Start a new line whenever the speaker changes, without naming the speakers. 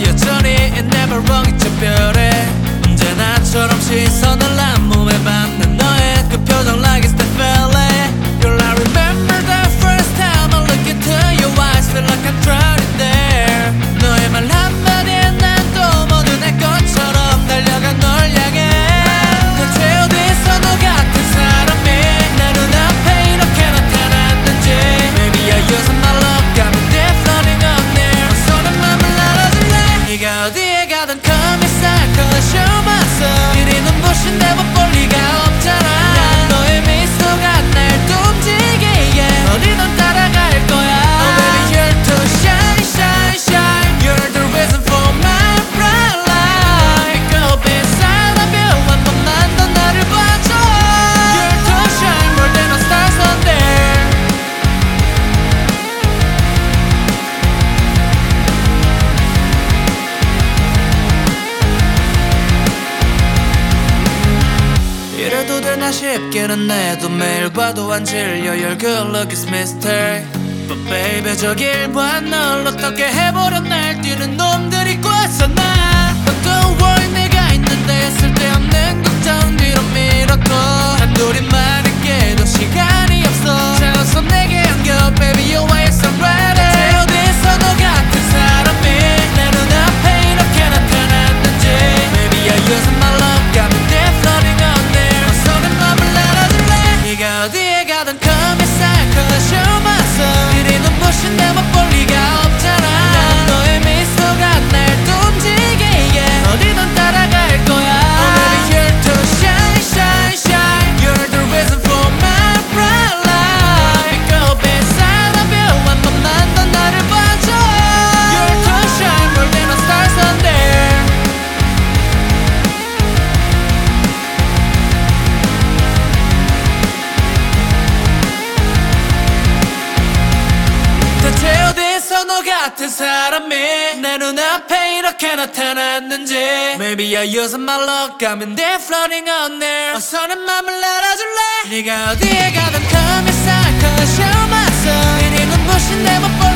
여전히 never wrong 이 작별에 언제나처럼 시선을 난 몸에 받는 너의 그 표정 like it's the feeling. Girl I remember the first time I look into your eyes feel like I'm drowning there. 너의 말 한마디에 난 또 모두 내 것처럼 달려간 널 향해. 대체 어디서 너 같은 사람이 내 눈앞에 이렇게 나타났는지. Maybe I use my love got me floating up there. 어서는 맘을 알아줄래. 네가 어디에 가든 come inside cause you're my sun. 이리 눈부신 내 못 볼 리가 없잖아. 난 너의 미소가 날 또 움직이게 어디든 따라갈 거야. Oh baby you're too shine shine shine. You're the reason for my bright light. Pick up inside of you 한 번만 더 나를 봐줘. You're too shine more than the stars out there. 이래도 되나 싶기는 해도 매일 봐도 안 질려. Your good look is mistake. But baby 저 길 봐 널 어떻게 해버려 날 뛰는 놈들이 꽉서 나. But don't worry 내가 있는데 쓸데없는 걱정 뒤로 밀어둬. 단둘이만 있게도 시간이 없어. 차가워서 내게 안겨 baby your way is already. 대체 어디서 너 같은 사람이 내 눈앞에 이렇게 나타났는지. Maybe I use my love got me there floating on there. 어서는 맘을 알아줄래. 네가 어디에 가든 come inside cause you're my sun. 이리 눈부신 내 못 볼 리가 없잖아. 난 너의 미소가 날 또 움직이게 어디든 따라갈 거야. Oh baby you're too shine shine shine. You're the reason for my bright light. Pick up inside of you 한 번만 더 나를 봐줘. You're too shine more than the stars out there. 대체 어디서 너 같은 사람이 내 눈앞에 이렇게 나타났는지. Maybe I use my luck got me there floating on there. 어서는 맘을 알아줄래. 네가 어디에 가든 come inside cause you're my sun. 이리 눈부신 내 못 볼